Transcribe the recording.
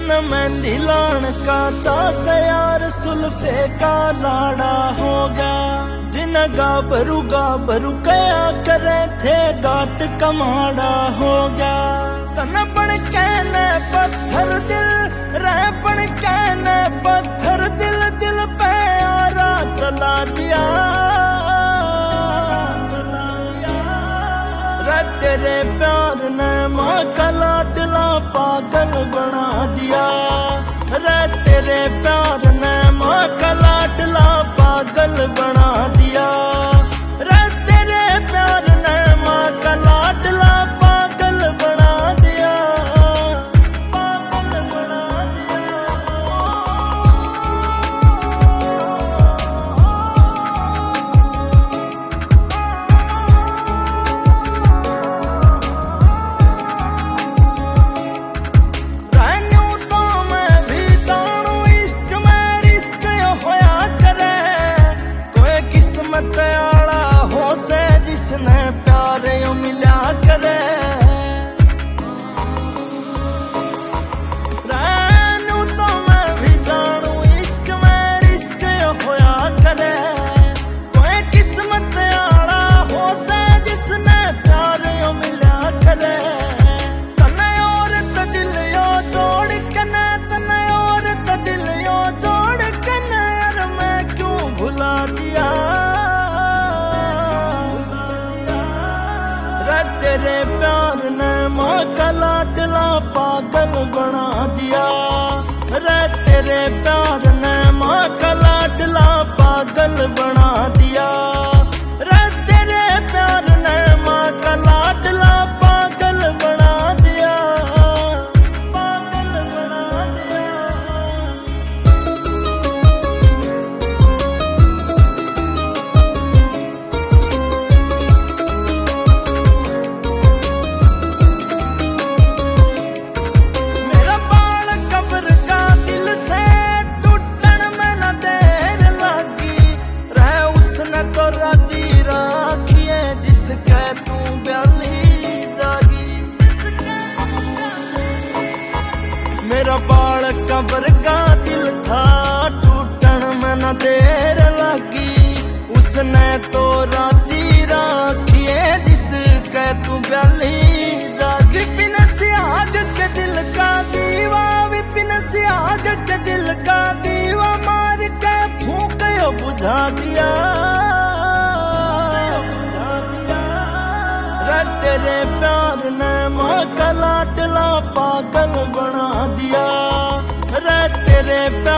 न मेहंदी लान का चास यार सुल्फे का लाड़ा होगा। जिन गाभरू गाभरू कया करे थे गात कमाड़ा होगा। तन बन कहने पत्थर दिल रह बन कहने पत्थर दिल दिल पे आरा चला दिया। रे तेरे प्यार ने माँ का लाडला पागल बना दिया। रे तेरे प्यार ने माँ का लाडला पागल बना दिया। रे तेरे प्यार ने माँ का लाडला पागल बना दिया। पागल बना दिया। आला हो से जिसने प्यार यू मिला करे। रहनू तो मैं भी जानू इश्क में रिस्क होया करे। कोई किस्मत आला हो से जिसने प्यार यू मिला करे। तने और तो दिल यो जोड़ के न तने और तो दिल यो जोड़ के न यार मैं क्यों भुला दिया। तेरे प्यार ने माँ का लाडला पागल बना दिया। रे तेरे प्यार ने माँ का लाडला पागल बना दिया। रे तेरे प्यार ने माँ का लाडला पागल बना दिया। पागल बना दिया। मेरा बाल कब्र का दिल था टूटन में न देर लगी। उसने तो राजी राखिए जिसके तू ब्याली जागी। विपिन सियाग के दिल का दीवा विपिन सियाग के दिल का दीवा मार के फूंक बुझा दिया। रे तेरे प्यार ने माँ का लाडला पागल बना दिया। रे तेरे प्यार